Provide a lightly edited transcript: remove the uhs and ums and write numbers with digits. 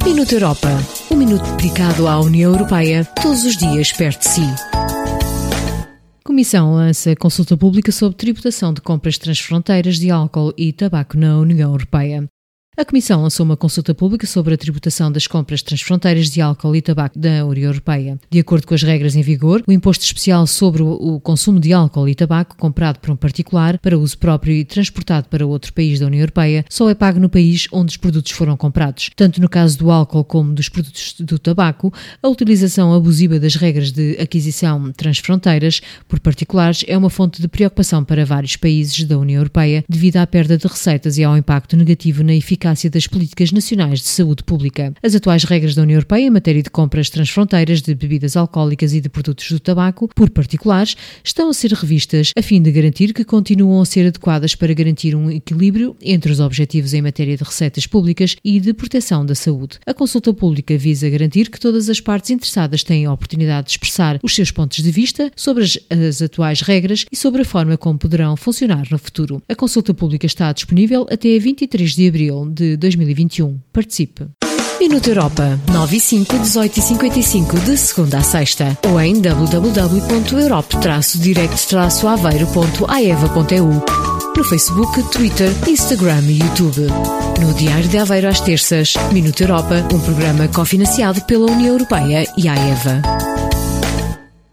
Minuto Europa. Um minuto dedicado à União Europeia, todos os dias perto de si. A Comissão lança consulta pública sobre tributação de compras transfronteiras de álcool e tabaco na União Europeia. A Comissão lançou uma consulta pública sobre a tributação das compras transfronteiras de álcool e tabaco da União Europeia. De acordo com as regras em vigor, o imposto especial sobre o consumo de álcool e tabaco comprado por um particular para uso próprio e transportado para outro país da União Europeia só é pago no país onde os produtos foram comprados. Tanto no caso do álcool como dos produtos do tabaco, a utilização abusiva das regras de aquisição transfronteiras por particulares é uma fonte de preocupação para vários países da União Europeia devido à perda de receitas e ao impacto negativo na eficácia das políticas nacionais de saúde pública. As atuais regras da União Europeia em matéria de compras transfronteiras de bebidas alcoólicas e de produtos do tabaco por particulares estão a ser revistas a fim de garantir que continuam a ser adequadas para garantir um equilíbrio entre os objetivos em matéria de receitas públicas e de proteção da saúde. A consulta pública visa garantir que todas as partes interessadas têm a oportunidade de expressar os seus pontos de vista sobre as atuais regras e sobre a forma como poderão funcionar no futuro. A consulta pública está disponível até 23 de abril de 2021. Participe. Minuto Europa, 9 e 5, 18 e 55, de segunda a sexta, ou em www.europe-direct-aveiro.aeva.eu, no Facebook, Twitter, Instagram e YouTube. No Diário de Aveiro às terças, Minuto Europa, um programa cofinanciado pela União Europeia e a AEVA.